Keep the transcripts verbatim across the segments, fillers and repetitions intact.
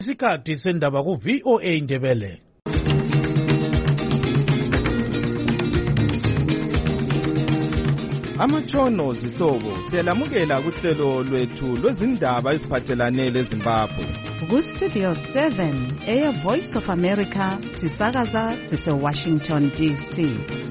Isikhathi sendaba ku V O A Ndebele. Amatshono zihlobo siyalamukela kuhlelo lwethu lwezindaba eziphathelane leZimbabwe. Ku Studio seven, Air Voice of America, sisakaza sise Washington D C.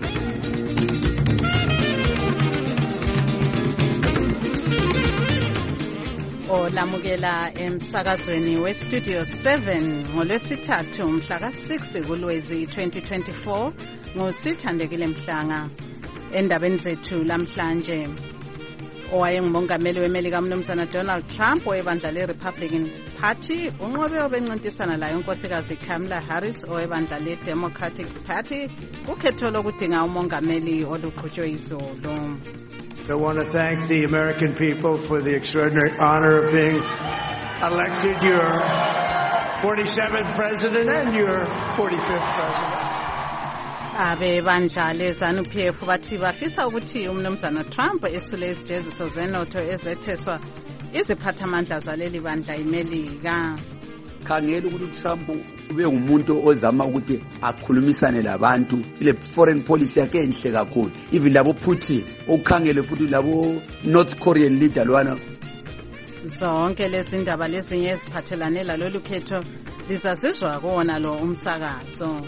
Olamukela emsakazweni we Studio seven ngolwesithathu mhla ka six kuLwezi twenty twenty-four ngosithandekile Mhlanga. Endabeni zethu lamhlanje, owayengumongameli weMelika uMnumzana Donald Trump owebandla le-Republican Party unqobe obencintisana layo unkosikazi Kamala Harris owebandla le-Democratic Party kukhetho lokudinga umongameli oluqhutshwe izolo. I want to thank the American people for the extraordinary honor of being elected your forty-seventh president and your forty-fifth president. Abe bandla leZANU-P F bathi bafisa ukuthi uMnumzana Trump esule izijeziso zenotho ezetheswa iziphathamandla zaleli bandla iMelika. Khangela ukuthi Trump ube ngumuntu ozama ukuthi akhulumisane labantu, ile foreign policy yakhe enhle kakhulu. Even labo Putin, ukhangele futhi labo North Korean leader lwana. Zonke lezi ndaba lezinye eziphathelane lalolu khetho lizazizwa kuwona lo umsakazo.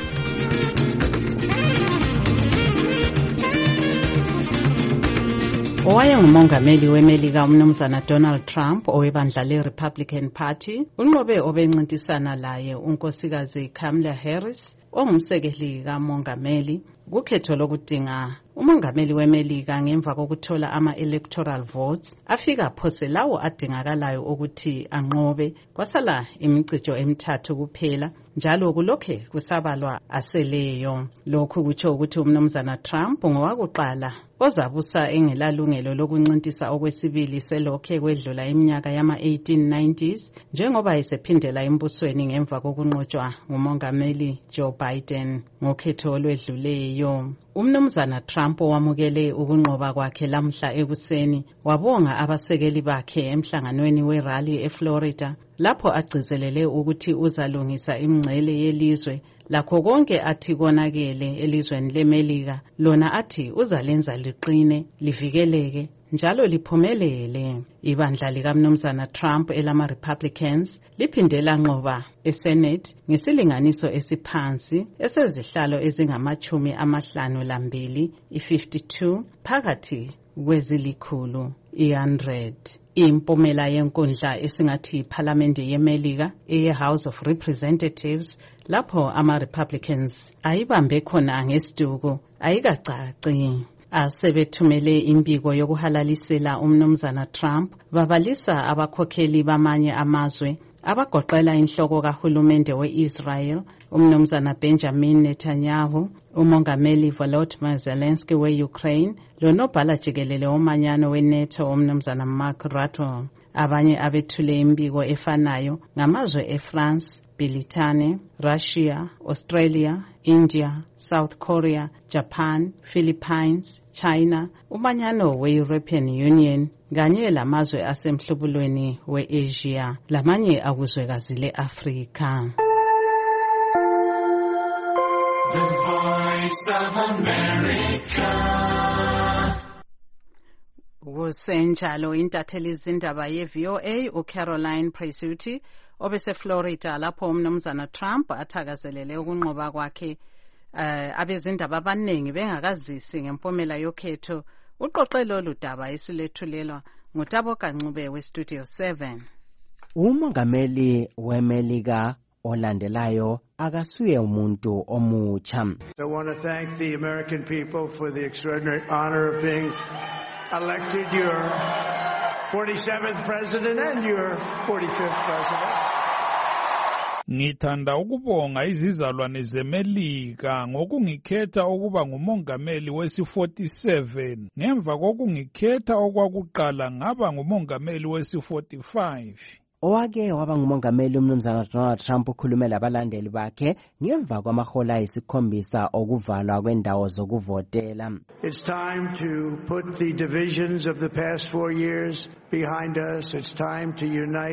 Owayengumongameli weMelika uMnumzana Donald Trump owebandla le-Republican Party unqobe obencintisana laye unkosikazi Kamala Harris ongumsekeli kamongameli kukhetho lokudinga umongameli weMelika ngemva kokuthola ama-electoral votes afika phose lawo adingakalayo ukuthi anqobe. Kwasala imicijo emithathu kuphela njalo kulokhe kusabalwa aseleyo. Lokhu kutsho ukuthi uMnumzana Trump ngowakuqala ozabusa engelalungelo lokuncintisa okwesibili selokhe kwedlula iminyaka yama eighteen nineties njengoba esephindela embusweni ngemva kokunqotshwa ngumongameli Joe Biden ngokhetho olwedluleyo. uMnumzana Trump wamukele ukunqoba kwakhe lamhla ekuseni wabonga abasekeli bakhe emhlanganweni werally eFlorida lapho agcizelele ukuthi uzalungisa imingcele yelizwe lakho konke athi konakele elizweni leMelika lona athi uzalenza liqine livikeleke njalo liphumelele. Ibandla likaMnumzana Trump elama Republicans liphindela nqoba eSenate ngesilinganiso esiphansi esezihlalo ezingamachumi amahlanu lambili i-fifty-two phakathi kwezilikhulu i-hundred. Impumela yenkundla esingathi iPhalamende yeMelika eye-House of Representatives lapho ama-Republicans ayibambe khona ngesiduku ayikacaci. Asebethumele imbiko yokuhalalisela uMnumzana Trump babalisa abakhokheli bamanye amazwe abagoqela inhloko kahulumende we-Israel uMnumzana Benjamin Netanyahu, umongameli Volodymyr Zelensky we-Ukraine lonobhala jikelele womanyano we-NATO uMnumzana Mark Rutte. Abanye abethule imbiko efanayo ngamazwe eFrance, Britane, Russia, Australia, India, South Korea, Japan, Philippines, China, umanyano we-European Union kanye lamazwe asemhlubulweni we-Asia lamanye akuzwekazi le-Afrika. The Voice of America. Kusenjalo intatheli izindaba ye-V O A uCaroline Presutti obese Florida lapho uMnumzana Trump athakazelele ukunqoba kwakhe uh, abezindaba abaningi bengakazisi ngempumela yokhetho. Uqoqelo oludaba esilethulelwa nguTabo Kancube we-Studio seven. Umongameli weMelika olandelayo akasuye umuntu omutsha. I want to thank the American people for the extraordinary honor of being elected your forty-seventh president and your forty-fifth president. Ngithanda ukubonga izizalwane zeMelika ngokungikhetha ukuba ngumongameli wesi forty-seven ngemva kokungikhetha okwakuqala ngaba ngumongameli wesi forty-five. Owake waba ngumongameli uMnumzana Donald Trump ukhulumela abalandeli bakhe ngemva kwamahola esikhombisa okuvalwa kwendawo zokuvotela. It's time to put the divisions of the past four years behind us. It's time to unite.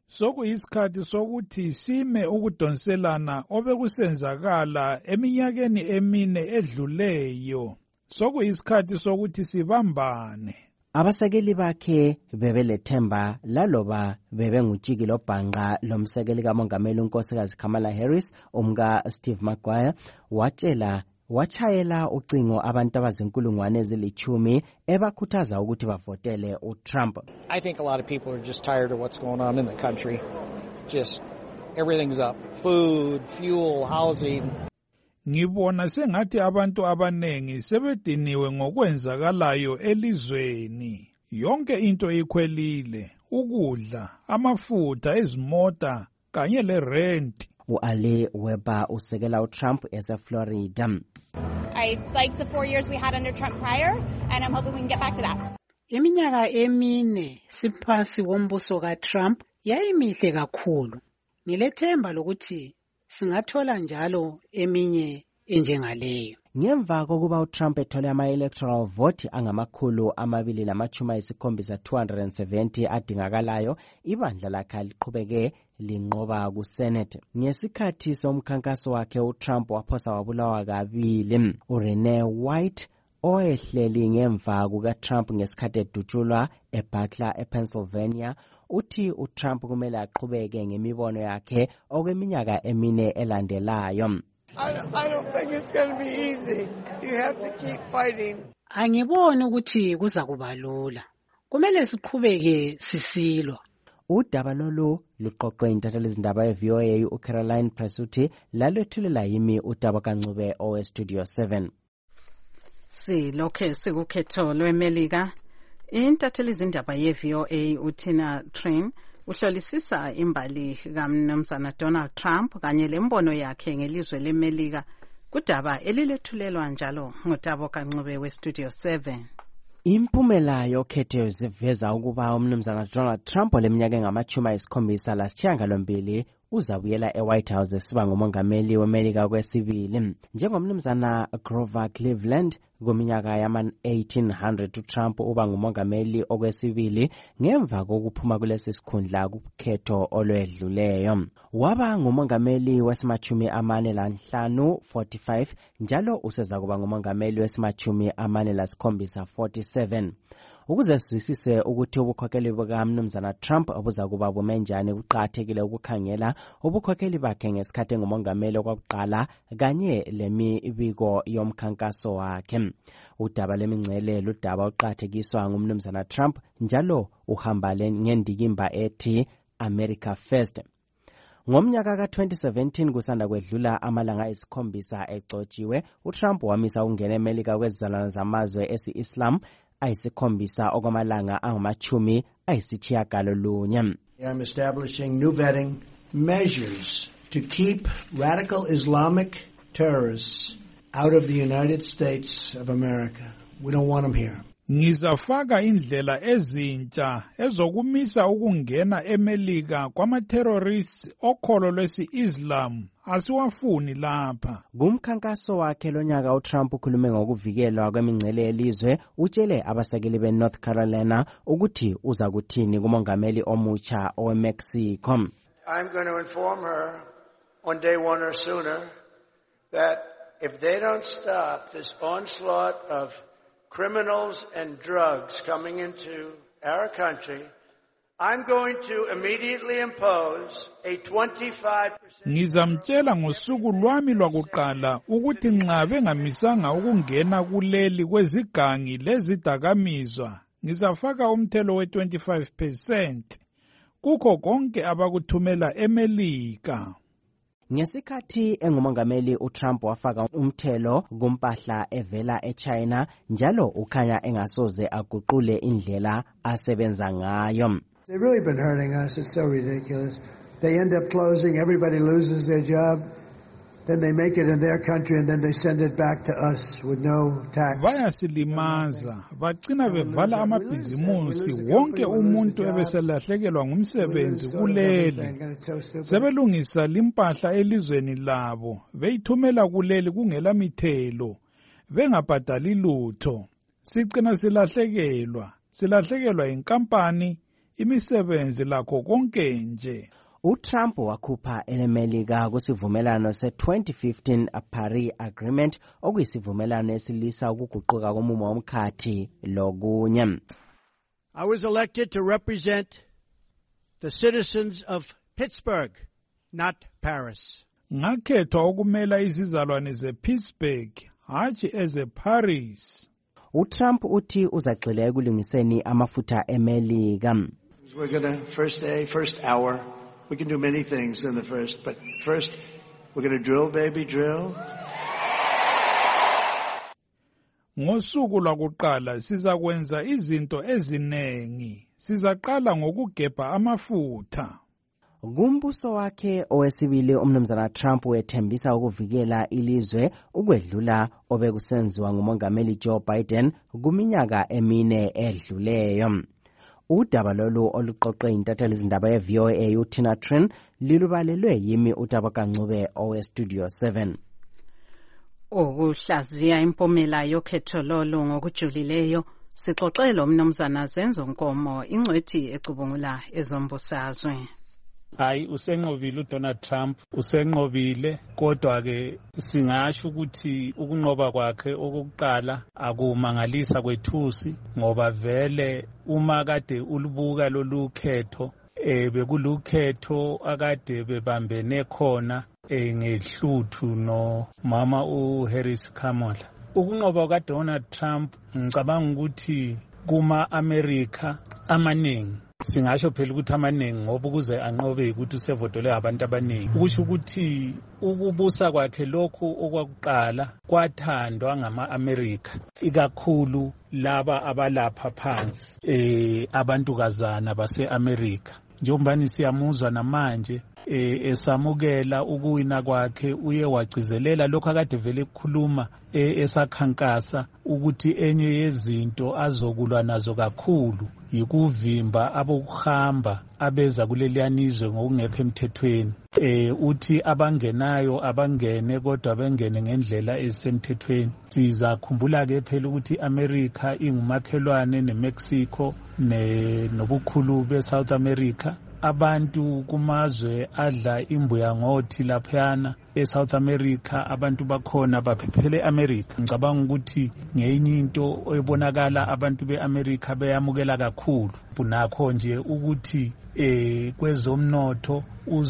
Sokuyisikhathi sokuthi sime ukudonselana obekusenzakala eminyakeni emine edluleyo. Sokuyisikhathi sokuthi sibambane. Abasekeli bakhe bebelethemba laloba bebengutshiki lobhanqa lomsekeli kamongameli unkosikazi Kamala Harris umka Steve Maguire watshela wachayela ucingo abantu abazinkulungwane ezilithumi ebakhuthaza ukuthi bavotele uTrump. I think a lot of people are just tired of what's going on in the country. Just everything's up. Food, fuel, housing. Ngibona sengathi abantu abanengi sebediniwe ngokwenzakalayo elizweni. Yonke into ikhwelile, ukudla, amafutha, izimota kanye le rent. U-Ali Weber usekela uTrump eseFlorida. I liked the four years we had under Trump prior, and I'm hoping we can get back to that. Iminyaka emine siphansi kombuso kaTrump yayimihle kakhulu. Ngilethemba lokuthi singathola njalo eminye enjengaleyo. Ngemva kokuba uTrump ethole ama-electoral vote angamakhulu amabili lamachuma isikhombisa two hundred seventy adingakalayo, ibandla lakhe liqhubeke linqoba kuSenate. Ngesikhathi somkhankaso wakhe uTrump waphosa wabulawa kabili. uRenee White oyehleli ngemva kukaTrump ngesikhathi edutshulwa eButler ePennsylvania uthi uTrump kumele aqhubeke ngemibono yakhe okweminyaka emine elandelayo. I don't, I don't think it's going to be easy. You have to keep fighting. Angiboni ukuthi kuza kuba lula. Kumele siqhubeke sisilwa. Udaba lolu luqoqwe intatheli izindaba ye-V O A uCaroline Presuthi lalwethulela yimi uDaba Kancube oweStudio seven. Silokhe sikukhetho lweMelika. Intatheli izindaba ye-V O A uTina Train uhlolisisa imbali kaMnumzana Donald Trump kanye lembono yakhe ngelizwe leMelika kudaba elilethulelwa njalo nguDaba Kancube weStudio seven. Impumela yokhetho ziveza ukuba uMnumzana Donald Trump oleminyaka engamachuma isikhombisa lasishiyagalombili uzabuyela eWhite House esiba ngumongameli weMelika kwesibili. Njengomnumzana Grover Cleveland kuminyaka yama eighteen hundred uTrump uba ngumongameli okwesibili ngemva kokuphuma kulesi sikhundla kukhetho olwedluleyo. Waba ngumongameli wesimachumi amane lanhlanu forty-five njalo useza kuba ngumongameli wesimachumi amane lasikhombisa forty-seven. Ukuze sizwisise ukuthi ubukhokheli bukaMnumzana Trump obuza kuba bumenjani kuqakathekile ukukhangela ubukhokheli bakhe ngesikhathi ngumongameli okwakuqala kanye lemibiko yomkhankaso wakhe. Udaba lemingcele ludaba uqakathekiswa nguMnumzana Trump njalo uhamba ngendikimba ethi America First. Ngomnyaka ka twenty seventeen kusanda kwedlula amalanga esikhombisa egcotshiwe uTrump wamisa ukungena eMelika kwezizalwane zamazwe esi-Islam ayisikhombisa okwamalanga angamachumi ayisitshiyagalolunye. I'm establishing new vetting measures to keep radical Islamic terrorists out of the United States of America. We don't want them here. Ngizafaka indlela ezintsha ezokumisa ukungena eMelika kwama-terrorists okholo lwesi-Islam asiwafuni lapha. Kumkhankaso wakhe lonyaka uTrump ukhulume ngokuvikelwa kwemingcele yelizwe utshele abasekeli beNorth Carolina ukuthi uza kuthini kumongameli omutsha oweMexico. I'm going to inform her on day one or sooner that if they don't stop this onslaught of criminals and drugs coming into our country, I'm going to immediately impose a twenty-five percent. Ngizamtshela ngosuku lwami lwakuqala ukuthi nxa bengamisanga ukungena kuleli kwezigangi lezidakamizwa ngizafaka umthelo we twenty-five percent kukho konke abakuthumela eMelika. Ngesikhathi engumongameli uTrump wafaka umthelo kumpahla evela eChina njalo ukhanya engasoze aguqule indlela asebenza ngayo. They've really been hurting us. It's so ridiculous. They end up closing, everybody loses their job. Then they make it in their country and then they send it back to us with no tax. Bayasilimaza, bagcina bevala amabhizimusi, wonke umuntu ebeselahlekelwa ngumsebenzi kuleli. Sebelungisa limpahla elizweni labo, beyithumela kuleli kungela mithelo, bengabhadali lutho. Sigcina silahlekelwa, silahlekelwa inkampani, imisebenzi lakho konke nje. uTrump wakhupha elemelika kusivumelano se-twenty fifteen Paris Agreement okuyisivumelano esilisa ukuguquka komumo womkhathi lokunye. I was elected to represent the citizens of Pittsburgh, not Paris. Ngakhethwa ukumela izizalwane zePittsburgh, hatshi ezeParis. uTrump uthi uzagxila ekulungiseni amafutha emelika. We're going to first day, first hour. We can do many things in the first, but first we're going to drill, baby, drill. Ngosuku lwakuqala sizakwenza izinto ezinengi. Sizaqala ngokugebha amafutha. Kumbuso wakhe owesibili umnumzana Trump wethembisa ukuvikela ilizwe ukwedlula obekusenziwa ngumongameli Joe Biden kuminyaka emine edluleyo. Udaba lolu oluqoqwe intatheli izindaba ye-V O A uTina Trin lilubalelwe yimi uTabakancube owe-Studio seven. Ukuhlaziya impumela yokhetho lolu ngokujulileyo sixoxela umnumzana Zenzo Nkomo ingcwethi ecubungula ezombusazwe. Hayi usenqobile uDonald Trump usenqobile kodwa ke singasho ukuthi ukunqoba kwakhe okokuqala akumangalisa kwethusi ngoba vele uma kade ulubuka lolukhetho eh bekulukhetho akade bebambene khona eh ngehluthu no mama uHarris Kamala. Ukunqoba kaDonald Trump ngicabanga ukuthi kuma America amaningi singasho phela ukuthi amaningi ngoba ukuze anqobe ukuthi usevotele abantu abaningi ukusho ukuthi ukubusa kwakhe lokhu okwakuqala kwathandwa ngama-America ikakhulu laba abalapha phansi eh abantukazana base-America njengoba siyamuzwa namanje eh esamukela ukuwina kwakhe uye wagcizelela lokho akade vele ukukhuluma esakhankasa ukuthi enye yezinto azokulwa nazo kakhulu yikuvimba abokuhamba abeza kuleliyanizwe ngokungekho emthethweni. Eh uthi abangenayo abangene kodwa bengene ngendlela ezisemthethweni. Sizakhumbula ke phela ukuthi America ingumakhelwane neMexico ne nobukhulu beSouth America. Abantu kumazwe adla imbuya ngothi laphana eSouth America abantu bakhona baphephele America. Ngicabanga ukuthi ngenye into ebonakala abantu beAmerica beyamukela kakhulu bunakho nje ukuthi eh kwezomnotho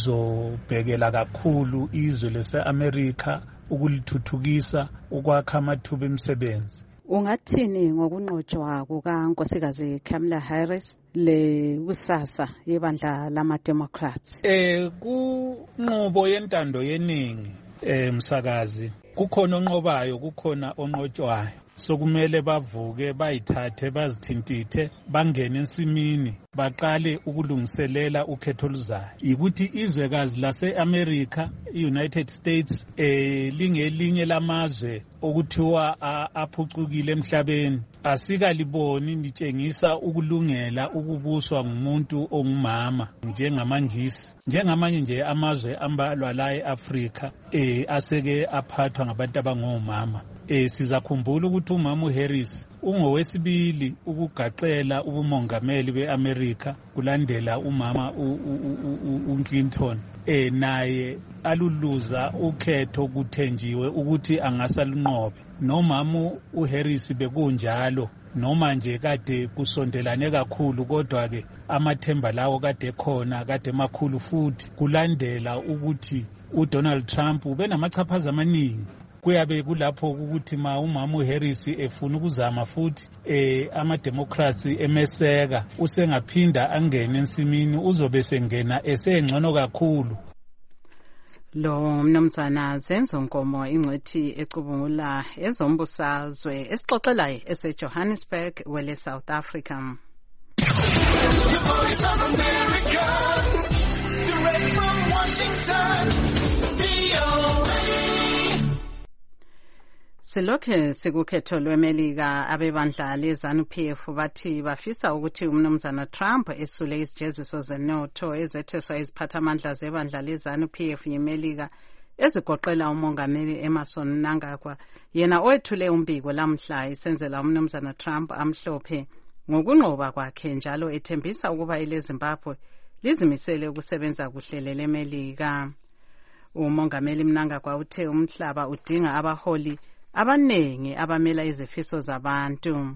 uzobhekela kakhulu izwe lase-America ukulithuthukisa ukwakha amathuba emisebenzi. Ungathini ngokunqotshwa kukaNkosikazi Kamala Harris le kusasa yebandla lama-Democrats? Eh kunqobo yentando yeningi eh msakazi kukhona onqobayo kukhona onqotshwayo. So kumele bavuke bayithathe bazithintithe bangene ensimini baqale ukulungiselela ukhetho luzayo. Ikuthi izwekazi lase-America i-United States eh lingelinye lamazwe okuthiwa aphucukile emhlabeni asikaliboni nitshengisa ukulungela ukubuswa ngumuntu ongumama njengamangisi njengamanye nje amazwe ambalwa la eAfrica eh aseke aphathwa ngabantu abangomama. Eh sizakhumbula ukuthi umama uHarris ungowesibili ukugaxela ubumongameli beAmerica kulandela umama uClinton. Eh naye aluluza ukhetho kuthenjiwe ukuthi angasalunqobe. Nomama uHarris bekunjalo noma nje kade kusondelane kakhulu kodwa ke amathemba lawo kade khona kade makhulu futhi kulandela ukuthi uDonald Trump ubenamachaphaza amaningi. Kuyabe kulapho ukuthi ma umama uHarris efuna ukuzama futhi eh ama-Democrats emeseka usengaphinda angene ensimini uzobe sengena esengcono kakhulu. Lo mnumzana Zenzo Nkomo ingcwethi ecubungula ezombusazwe esixoxelayo eseJohannesburg wele South Africa. The Voice of America, direct from Washington, V O A. Silokhe sikukhetho lweMelika abebandla leZanu-P F bathi bafisa ukuthi umnumzana Trump esule izijeziso zenotho ezetheswa iziphathamandla zebandla leZanu-P F yeMelika ezigoqela umongameli Emmerson Mnangagwa yena owethule umbiko lamhla isenzela umnumzana Trump amhlophe ngokunqoba kwakhe njalo ethembisa ukuba ileZimbabwe lizimisele ukusebenza kuhle leleMelika. Umongameli Mnangagwa uthe umhlaba udinga abaholi abanengi abamela izifiso zabantu.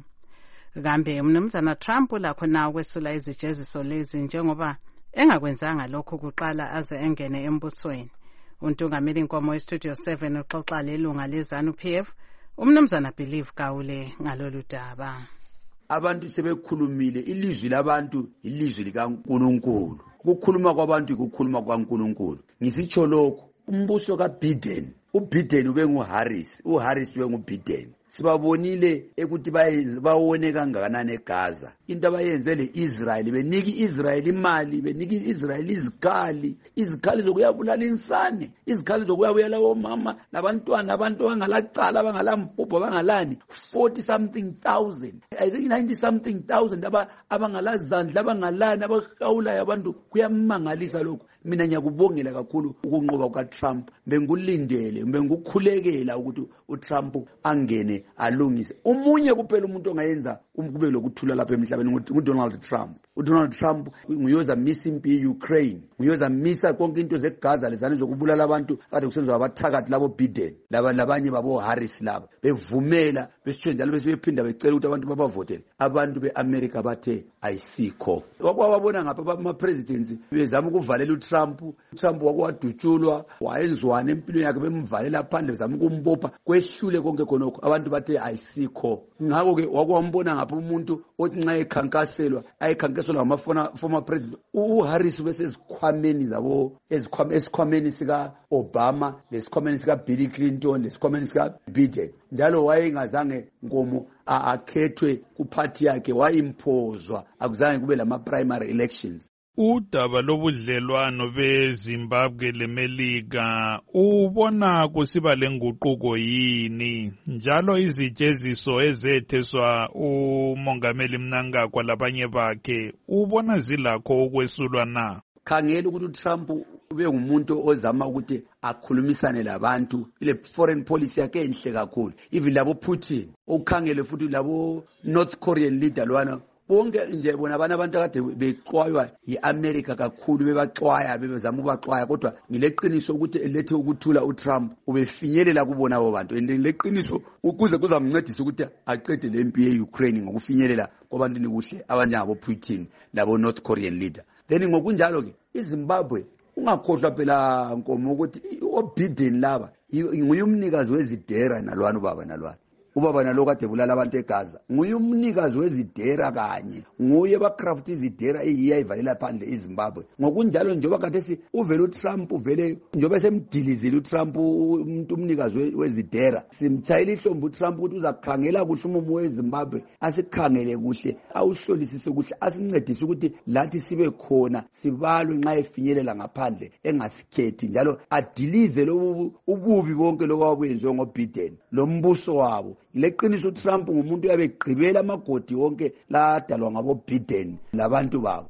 Kambe umnumzana Trump lakho na ukwesula izijeziso lezi njengoba engakwenzanga lokho kuqala aze engene embusweni. Untungameli Nkomo weStudio seven uxoxa lelunga leZANU P F umnumzana Believe Gawule ngalolu daba. Abantu sebekhulumile, ilizwi labantu ilizwi likaNkulunkulu. Ukukhuluma kwabantu ukukhuluma kwaNkulunkulu. Ngisitsho lokho, umbuso kaBiden, uBiden ube nguHarris, uHarris ube nguBiden. Sibabonile ekuthi bawone kangakanani eGaza. Into abayenze leIsrael, beniki Israel imali, beniki Israel izikhali, izikhali zokuyabulala insane, izikhali zokuyabuyela omama labantwana, abantu abangalacala, abangalampupho, abangalani, forty something thousand. I think ninety something thousand abangalazandla, abangalani, abahawulayo abantu. Kuyamangalisa lokho. Mina ngiyakubongela kakhulu ukunqoba kukaTrump. Bengulindele, bengukhulekela ukuthi uTrump angene alungise. Umunye kuphela umuntu ongayenza kube lokuthula lapha emhlabeni nguDonald Trump. uDonald Trump nguyoza misa impi Ukraine, nguyoza misa konke into zeGaza lezane zokubulala abantu kade kusenziwa abathakathi labo Biden laba labanye babo Harris laba bevumela besitsho njalo besebephinda becela ukuthi abantu babavotele. Abantu beAmerica bathe ayisikho. Wakwababona ngapha ama presidents bezama ukuvalela uTrump. uTrump wakwadutshulwa, wayenzwana empilweni yakhe bemvalela phandle bezama ukumbopha, kwehlule konke khonokho. Abantu bathe ayisikho. Ngakho ke wakwambona ngapha umuntu othi nxa ekhankaselwa ayikhankaselwa ngama former president uHarris bese ezikhwameni zabo esikhwameni sika Obama lesikhwameni sika Bill Clinton lesikhwameni sika Biden. Njalo wayengazange Nkomo akhethwe kuparty yakhe, wayimpozwa, akuzange kube lama primary elections. Udaba lobudlelwano beZimbabwe leMelika ubona kusiba lenguquko yini, njalo izijeziso ezetheswa umongameli Mnangagwa labanye bakhe ubona zilakho ukwesulwa na? Khangela ukuthi uTrump ube ngumuntu ozama ukuthi akhulumisane labantu, ile foreign policy yakhe enhle kakhulu. Even labo Putin, ukhangele futhi labo North Korean leader lwana bonke nje bona abana abantu akade bexwaywa yiAmerica kakhulu, bebaxwaya bebezama ukubaxwaya, kodwa ngileqiniso ukuthi elethe ukuthula uTrump ubefinyelela kubona abo bantu. Leqiniso ukuze kuzamncedisa ukuthi aqede lempi yeUkraine ngokufinyelela kwabantu nikuhle abanjengabo Putin labo North Korean leader. Then ngokunjalo ke iZimbabwe ungakhohlwa phela Nkomo ukuthi uBiden laba nguye umnikazi wezidera nalwana baba nalwana. Ubaba nalo kade bulala abantu eGaza nguye umnikazi wezidera kanye, nguye bacraft izidera eyiya ivalela phandle iZimbabwe. Ngokunjalo njengoba kade si uvele uTrump uvele njengoba semdilizile uTrump umuntu umnikazi wezidera, simchayela ihlombe uTrump ukuthi uzakhangela kuhle umumo weZimbabwe, asikhangele kuhle, awuhlolisise kuhle, asincedise ukuthi lathi sibe khona sibalwe nxa efinyelela ngaphandle engasikhethi, njalo adilize lo ububi bonke lokwabuyenziwe ngoBiden lo mbuso wabo. Leqiniso uTrump ngumuntu yabegqibela amagodi wonke ladalwa ngabo Biden labantu babo.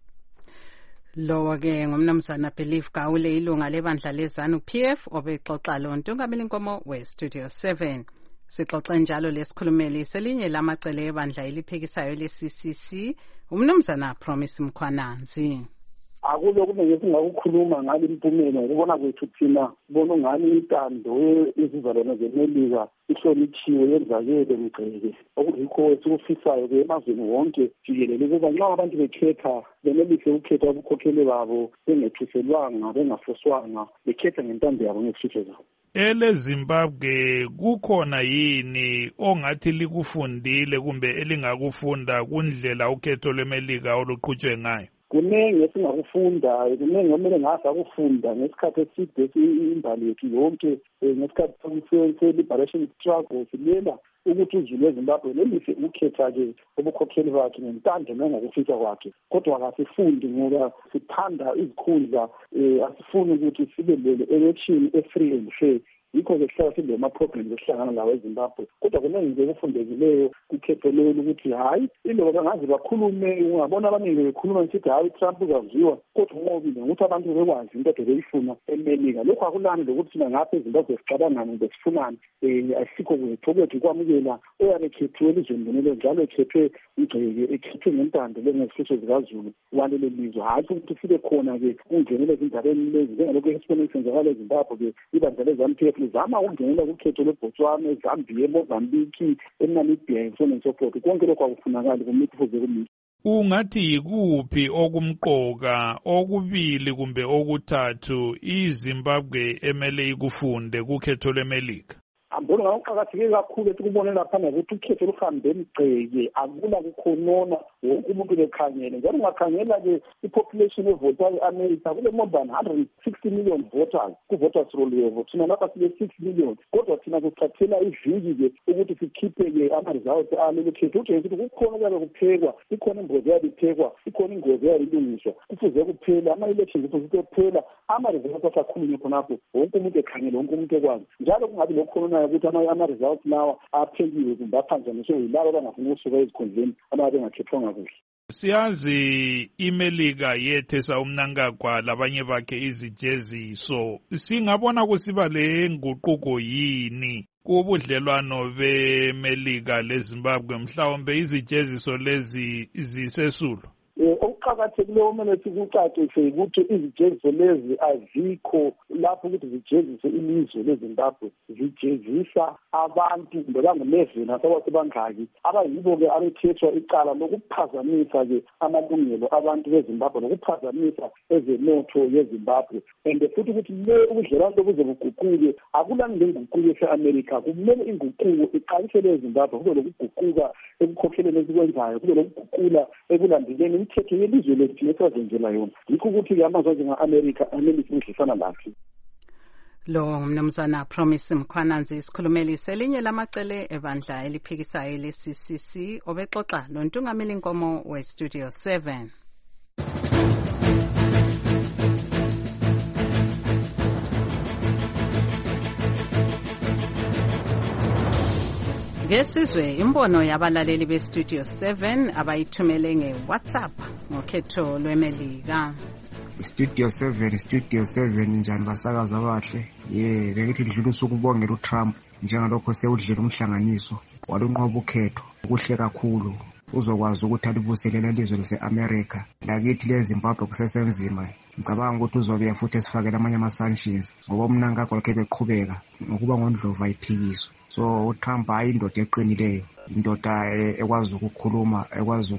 Lo ke ngumnumzana Believe Gawule ilunga lebandla leZANU P F obexoxa lo Ntungameli Nkomo weStudio seven. Sixoxe njalo lesikhulumeli selinye lamacele ebandla eliphikisayo le-C C C umnumzana Promise Mkhwananzi. Akube kube ngesingakukhuluma ngale impumela ukubona kwethu thina bona ngani intando izizalwane zeMelika ihloniphiwe yenzakele mgceke okuyikho esikufisayo ke emazweni wonke jikelele ukuba nxa abantu bekhetha benelise ukukhetha ubukhokheli babo bengethuselwanga bengafoswanga bekhetha ngentando yabo ngezifiso zabo. Ele Zimbabwe kukhona yini ongathi likufundile kumbe elingakufunda kundlela ukhetho lweMelika oluqhutshwe ngayo? Kunenge esingakufunda, kunenge omele ngasa ukufunda ngesikhathi eside imbali yethu yonke, ngesikhathi se-liberation struggle silela ukuthi uzulu weZimbabwe lelise ukukhetha-ke ubukhokheli bakhe ngentando nangokufisa kwakhe. Kodwa akasifundi ngoba sithanda izikhundla, asifuni ukuthi sibe le-election e-free and fair. Yikho ke sihlala sibe ama-problems esihlangana lawo eZimbabwe. Kodwa kunenge nje kufundekileyo kukhetho lolu ukuthi hayi iloba ngaze bakhulume, ungabona abaningi bekhuluma ngithi hayi Trump uzaziwa, kodwa ungobile ukuthi abantu bekwazi into ade beyifuna eMelika. Lokho akulani lokuthi thina ngapha eZimbabwe sicabangane nje sifunane, asikho kwethu okwethu kwamukela ukhanselela oyabe ekhethiwe elizweni lonelo njalo ekhethwe igceke ekhethwe ngentando lengezifiso zikazulu walelo lizwe, hhayi ukuthi sibe khona-ke kungenela ezindabeni lezi njengalokhu esibone kusenzakala eZimbabwe-ke ibandla le-ZANU P F lizama ukungenela kukhetho lweBotswana, eZambia, eMozambique, eNamibia and so on and so forth. Konke lokho akufunakali kumithi fuze kumithi. Ungathi yikuphi okumqoka okubili kumbe okuthathu iZimbabwe emele ikufunde kukhetho lweMelika? Ambona ngaqhakatheke kakhulu esikubone lapha ukuthi ukhetho luhambe emgceke akula kukhonona wonke umuntu bekhangele njalo ungakhangela ke ipopulation evota eAmerica kule more than one hundred sixty million voters ku voters roll level, thina lapha sile six million, kodwa thina kuthathela iviki ke ukuthi sikhiphe ke ama results alelo khetho. Utshengisa ukuthi kukhona kuyabe kuphekwa, ikhona imbozi yabe iphekwa, ikhona ingozi yabe ilungiswa, kufuze kuphela ama elections kufuze kuphela ama results asakhulunywe khonapho wonke umuntu ekhangele, wonke umuntu ekwazi njalo kungabi lokhona ukuthi ama-results lawa aphendiwe kumbe aphanjaniswe yilabo abangafuni ukusuka ezikhundleni ababe bengakhethwanga kuhle. Siyazi iMelika yethesa umnankagwa labanye bakhe izijeziso. Singabona kusiba le nguquko yini kubudlelwano beMelika leZimbabwe mhlawumbe izijeziso lezi zisesulu? Okuqakathekileyo kumele sikucacise ukuthi izijeziso lezi azikho lapho ukuthi zijezise ilizwe leZimbabwe, zijezisa abantu bangu-eleven asebangaki abayibo-ke abethethwa icala lokuphazamisa-ke amalungelo abantu beZimbabwe nokuphazamisa ezenotho yeZimbabwe. And futhi ukuthi le ubudlelwano lobuze buguquke akulani lenguquko ese-America, kumele inguquko iqalisele eZimbabwe, kube lokuguquka ekukhokheleni esikwenzayo, kube lokuguqula ekulandeleni imithetho yelizwe lethu nesazenzela yona. Yikho ukuthi-ke amazwe anjenga-America America udlisana laphi. Lo mnumzana Promise Mkhwananzi isikhulumeli selinye lamacele ebandla eliphikisayo le-C C C obexoxa lontungameli Nkomo we-Studio seven. Ngesizwe imbono yabalaleli be-Studio seven abayithumele nge-WhatsApp ngokhetho lweMelika. Studio seven, Studio seven njani basakaza abahle. Ye, bengithi lidlulisa ukubongela uTrump njengalokho sewudlela umhlanganiso walunqoba ukhetho. Kuhle kakhulu. Uzokwazi ukuthi alibuselele ilizwe lase-America. Lakithi leZimbabwe kusesenzima. Ngicabanga ukuthi uzobuya futhi esifakela amanye ama-sanctions ngoba umnankagwa lokho beqhubeka ngokuba ngondlovu ayiphikiso. So uTrump ayindoda eqinileyo, indoda ekwazi ukukhuluma, ekwazi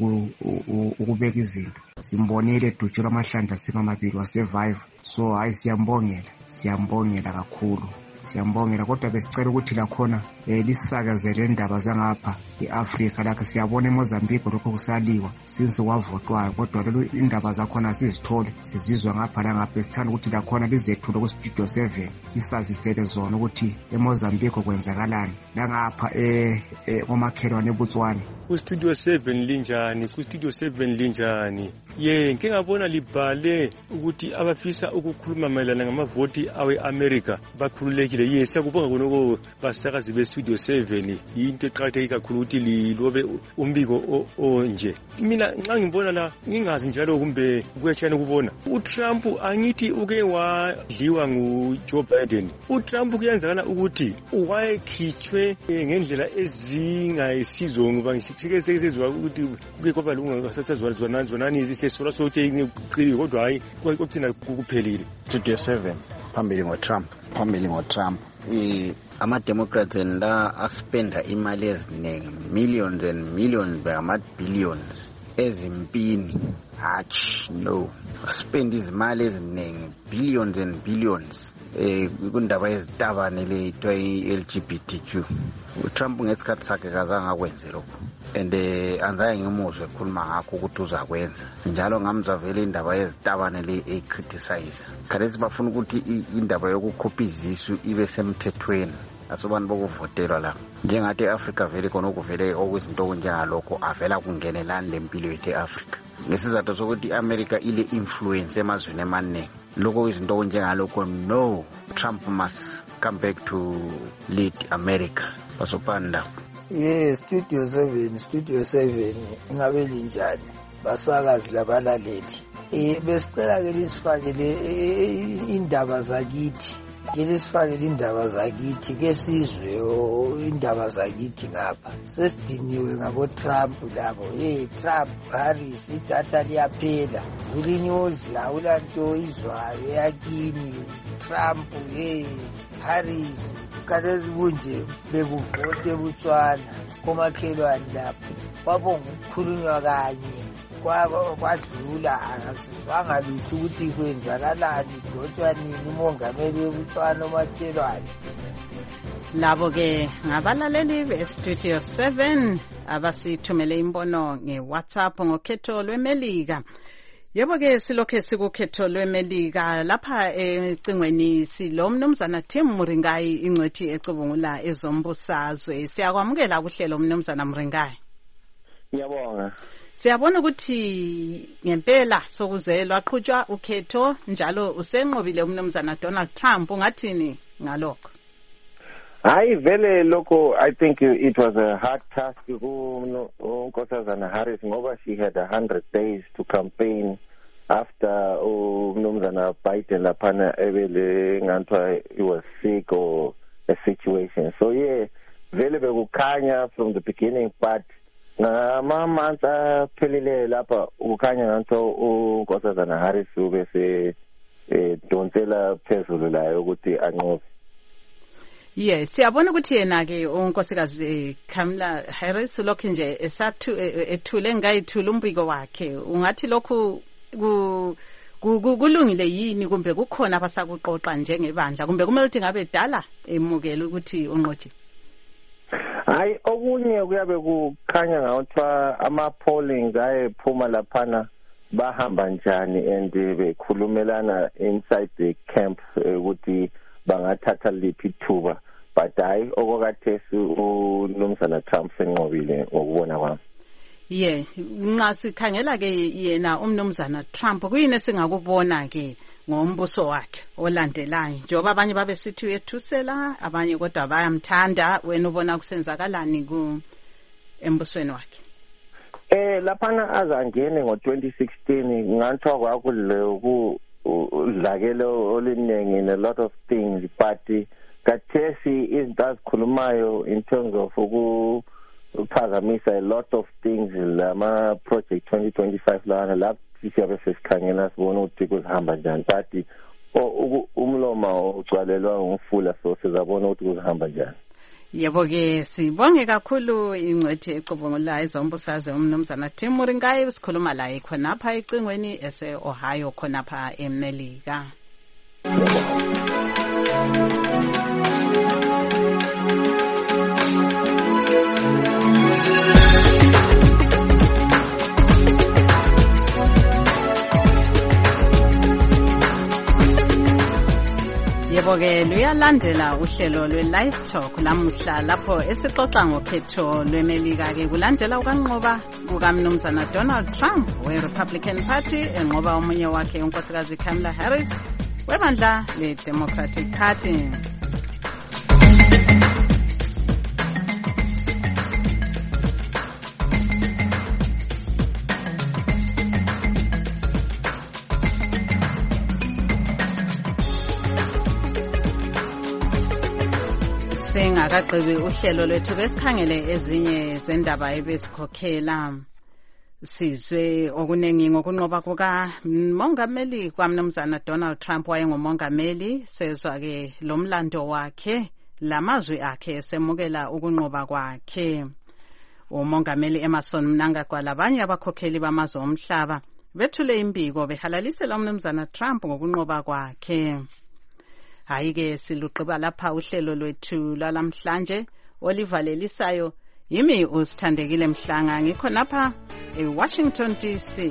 ukubeka izinto. Simbonile edutshula amahlandla simamabili wasevive. So hayi siyambongela, siyambongela kakhulu. Siyambongela kodwa besicela ukuthi la khona lisakazele indaba zangapha eAfrica lakhe siyabona eMozambique lokho kusaliwa since wavotwayo, kodwa lelo indaba zakhona sizithole sizizwa ngapha la ngapha. Sithanda ukuthi la khona lizethula ku Studio seven isazisele zona ukuthi eMozambique kwenzakalani la ngapha emakhelwane eBotswana. Ku Studio seven linjani, ku Studio seven linjani. Ye ngike ngabona libhale ukuthi abafisa ukukhuluma mayelana ngamavoti awe-America bakhululekile. Yes, siyakubonga konoko basakazi be-Studio seven. Into eqakatheke kakhulu ukuthi lilobe umbiko onje. Mina nxa ngibona la ngingazi njalo kumbe kuyatshana ukubona uTrump angithi uke wadliwa nguJoe Biden. uTrump kuyenzakala ukuthi wayekhitshwe ngendlela ezingayisizo ngoba sike sezizwa ukuthi kuke kwaba lunga sasazwana zonani sesola sote ngiqili kodwa hayi kokuthina kuphelile. Studio seven phambili ngoTrump, phambili ngoTrump. Eh ama-Democrats la aspenda imali eziningi, millions and millions by billions ezimpini. Hatch no, spend izimali eziningi, billions and billions eh kundaba ezitabane le i-L G B T Q. uTrump ngesikhathi sakhe kazange akwenze lokho, and anzaye ngimuzwe ekhuluma ngakho ukuthi uzakwenza njalo. Ngamzwa vele indaba yezitabane le ecriticize. Khathesi bafuna ukuthi indaba yokukhupha izisu ibe semthethweni asobani bokuvotelwa la njengathi eAfrica vele khona okuvele okwezinto okunjengalokho avela kungenelani lempilo yethu eAfrica ngesizathu sokuthi iAmerica ile influence emazweni amaningi. Lokho izinto okunjengalokho no, Trump must come back to lead America. Basopanda. Yes, Studio seven, Studio seven ngabe linjani basakazi labalaleli. Eh besicela ke lisifakele indaba zakithi Ke sifakele indaba zakithi ke sizwe indaba zakithi ngapha. Sesidiniwe ngabo Trump labo. Hey Trump, Harris idatha liyaphela. Ulinyozi awulanto izwayo yakini. Trump hey Harris kadezi kunje bekuvote eBotswana komakhelwane lapho. Kwabonga ukukhulunywa kanye. Kwadlula asizwanga lutho ukuthi kwenzakalani kodwa nini umongameli weBotswana umakhelwane. Labo ke ngabalaleli be-Studio seven abasithumele imbono nge-WhatsApp ngokhetho lweMelika. Yebo ke silokhe sikukhetho lweMelika lapha ecingweni silo mnumzana Tim Muringayi ingcwethi ecubungula ezombusazwe. Siyakwamukela kuhlelo mnumzana Muringayi. Ngiyabonga. Siyabona ukuthi ngempela sokuzelwa qhutshwa ukhetho njalo usenqobile umnumzana Donald Trump. Ungathini ngalokho? Hayi vele lokho I think it was a hard task ku uNkosazana Harris ngoba she had one hundred days to campaign after umnumzana Biden laphana ebele ngantwa he was sick or a situation. So yeah, vele bekukhanya from the beginning, but ngamamantsa phelile lapha ukukhanya ngantso uNkosazana Harris ube se donsela phezulu layo ukuthi anqobe. Yes, siyabona ukuthi yena ke unkosikazi Kamala Harris lokho nje esathu ethule ngayithula umbiko wakhe. Ungathi lokhu kulungile yini kumbe kukhona abasakuqoqa njengebandla kumbe kumele ukuthi ngabe dala emukela ukuthi unqotshe? Hayi okunye kuyabe kukhanya ngawuthiwa ama-polling ayephuma laphana bahamba njani and bekhulumelana inside the camp ukuthi bangathatha liphi ithuba, but hayi okokhathesi uNomzana Trump senqobile ngokubona kwami. Yeah, nxa sikhangela ke yena umnumzana Trump kuyini singakubona ke ngombuso wakhe olandelayo njengoba abanye babe sithi uyethusela abanye kodwa bayamthanda. Wena ubona kusenzakalani ku embusweni wakhe? Eh laphana azangene ngo twenty sixteen nganthiwa kwakule ku udlakelo oluningi in a lot of things, but kathesi izinto azikhulumayo in terms of ukuphazamisa a lot of things lama project twenty twenty-five lana lapho siyabe sesikhangela sibona ukuthi kuzihamba njani, but umloma ugcwalelwa ngumfula, so sizabona ukuthi kuzihamba njani. Yebo ke sibonge kakhulu ingcwethi ecubungula ezombusazwe umnumzana Tim Muringayi sikhuluma la khonapha ecingweni ese Ohio khonapha eMelika. Yebo ke luyalandela uhlelo lwe-Live Talk lamuhla lapho esixoxa ngokhetho lweMelika ke kulandela ukanqoba kukamnumzana Donald Trump we-Republican Party enqoba omunye wakhe unkosikazi Kamala Harris webandla le-Democratic Party. Singakaqebi uhlelo lwethu besikhangele ezinye zendaba ebesikhokhela sizwe okunengi ngokunqoba kuka mongameli kwamnumzana Donald Trump wayengumongameli. Sezwa ke lomlando wakhe lamazwi akhe semukela ukunqoba kwakhe. Umongameli Emerson Mnangagwa labanye abakhokheli bamazwe omhlaba bethule imbiko behalalisela umnumzana Trump ngokunqoba kwakhe. Hayi ke siluqiba lapha uhlelo lwethu lalamhlanje olivalelisayo yimi usithandekile Mhlanga ngikho napha eWashington D C.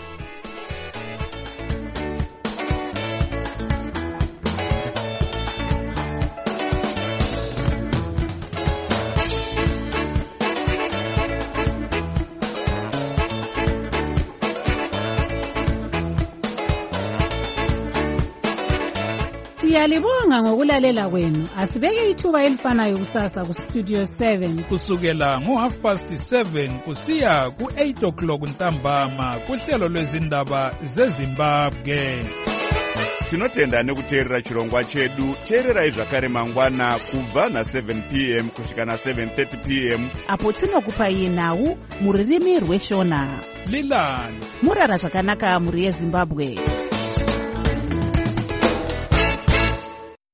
Siyalibonga ngokulalela kwenu. Asibeke ithuba elifanayo kusasa ku Studio seven kusukela ngo half past seven kusiya ku eight o'clock ntambama kuhlelo lwezindaba zeZimbabwe. tinotenda nekuteerera chirongwa chedu. Teererai zvakare mangwana kubva na-seven p m kusvika na-seven thirty p m apo tinokupai nhau mururimi rweshona. Lilani murara zvakanaka muri yeZimbabwe.